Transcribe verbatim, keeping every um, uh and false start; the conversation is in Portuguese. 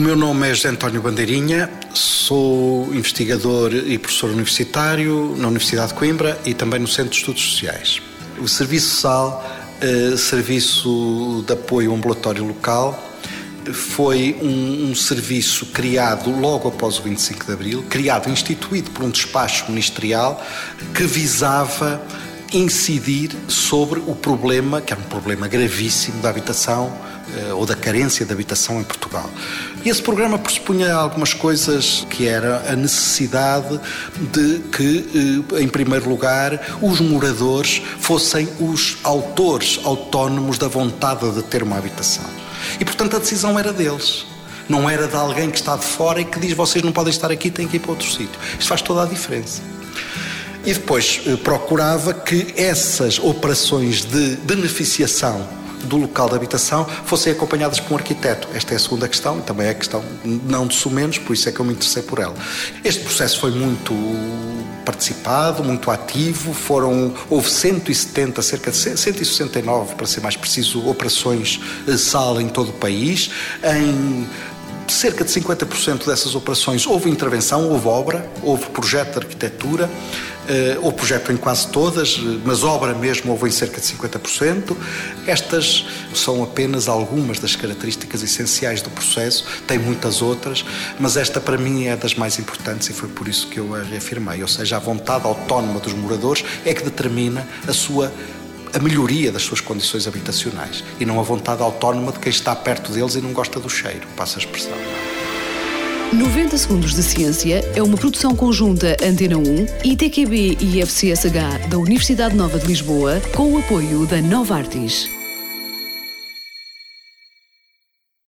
meu nome é José António Bandeirinha, sou investigador e professor universitário na Universidade de Coimbra e também no Centro de Estudos Sociais. O Serviço S A L, eh, Serviço de Apoio Ambulatório Local, foi um, um serviço criado logo após o vinte e cinco de Abril, criado, instituído por um despacho ministerial que visava incidir sobre o problema, que era um problema gravíssimo da habitação eh, ou da carência de habitação em Portugal. E esse programa pressupunha algumas coisas, que era a necessidade de que, eh, em primeiro lugar, os moradores fossem os autores autónomos da vontade de ter uma habitação. E, portanto, a decisão era deles. Não era de alguém que está de fora e que diz: vocês não podem estar aqui, têm que ir para outro sítio. Isto faz toda a diferença. E depois eh, procurava que essas operações de beneficiação do local de habitação fossem acompanhadas por um arquiteto. Esta é a segunda questão, e também é a questão não de sumenos, por isso é que eu me interessei por ela. Este processo foi muito participado, muito ativo, foram, houve cento e setenta, cerca de cento e sessenta e nove, para ser mais preciso, operações S A L em todo o país. Em cerca de cinquenta por cento dessas operações houve intervenção, houve obra, houve projeto de arquitetura, uh, houve projeto em quase todas, mas obra mesmo houve em cerca de cinquenta por cento. Estas são apenas algumas das características essenciais do processo, tem muitas outras, mas esta para mim é das mais importantes e foi por isso que eu a reafirmei, ou seja, a vontade autónoma dos moradores é que determina a sua a melhoria das suas condições habitacionais e não a vontade autónoma de quem está perto deles e não gosta do cheiro, passa a expressão. noventa Segundos de Ciência é uma produção conjunta Antena um, I T Q B e I F C S H da Universidade Nova de Lisboa, com o apoio da Novartis.